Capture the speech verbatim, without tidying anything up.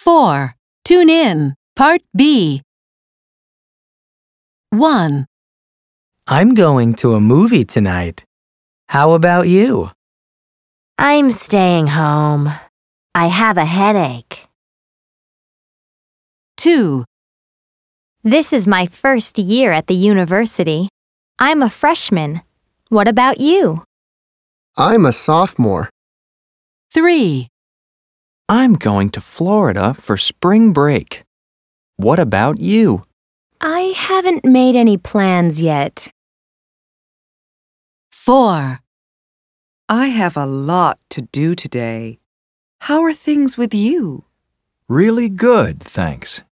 four. Tune in. Part B. one. I'm going to a movie tonight. How about you? I'm staying home. I have a headache. two. This is my first year at the university. I'm a freshman. What about you? I'm a sophomore. three. I'm going to Florida for spring break. What about you? I haven't made any plans yet. four. I have a lot to do today. How are things with you? Really good, thanks.